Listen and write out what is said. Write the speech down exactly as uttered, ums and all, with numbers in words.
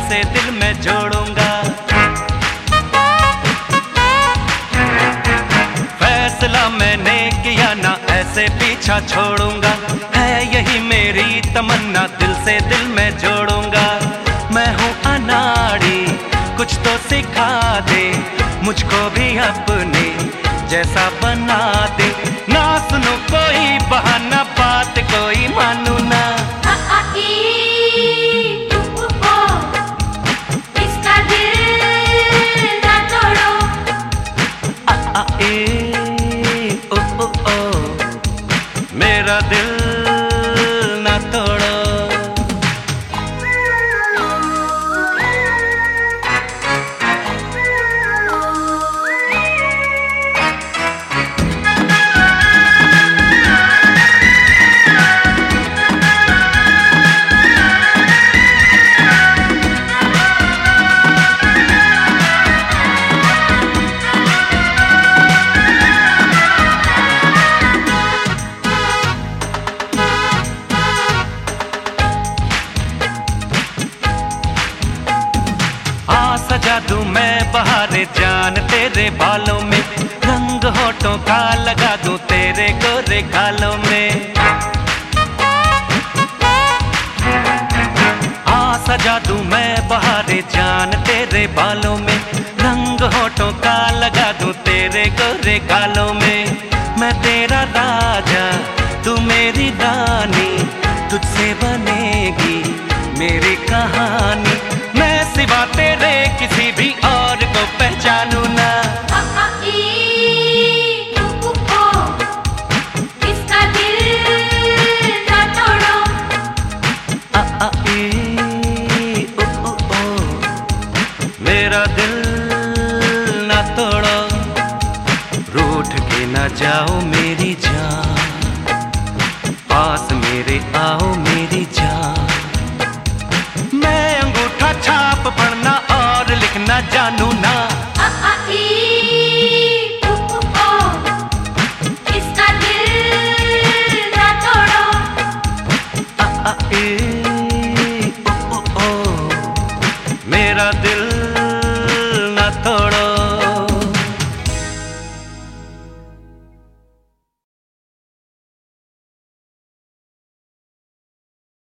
से दिल में जोड़ूंगा। फैसला मैंने किया ना ऐसे पीछा छोड़ूंगा। है यही मेरी तमन्ना, दिल से दिल में जोड़ूंगा। मैं हूँ अनाड़ी, कुछ तो सिखा दे मुझको भी अपने जैसा बना दे। ना सुनो कोई बहाना, बात कोई मानू ना। आ, आ, ई, उ, उ, ओ, इसका दिल ना तोड़ो। आ, आ, ए, ओ, ओ, ओ, मेरा दिल ना तोड़ो। सजा दूं मैं बहारे जान तेरे बालों में, रंग होठों का लगा दूं तेरे गोरे गालों में। आ सजा दूं मैं बहारे जान तेरे बालों में, रंग होठों का लगा दूं तेरे गोरे गालों में। मैं तेरा राजा तू मेरी रानी, तुझसे बनेगी मेरी कहानी। मैं सिवा तेरे किसी भी और को पहचानू ना। आ, आ, ई, उ, उ, ओ, इसका दिल ना तोड़ो। आ, आ, ई, उ, उ, ओ, मेरा दिल ना तोड़ो। रूठ के ना जाओ मेरी जान, पास मेरे आओ मेरी जान। मैं अंगूठा छाप पढ़ना और लिखना जानू ना।